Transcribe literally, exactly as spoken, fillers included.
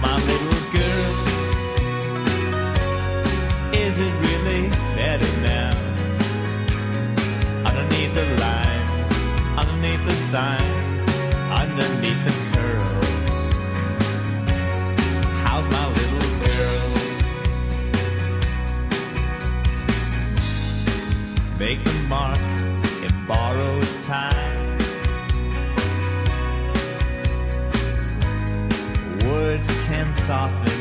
my little girl? Is it really better now? Underneath the lines, underneath the signs, underneath the curls, how's my little girl? Make the mark in borrowed time. Words can soften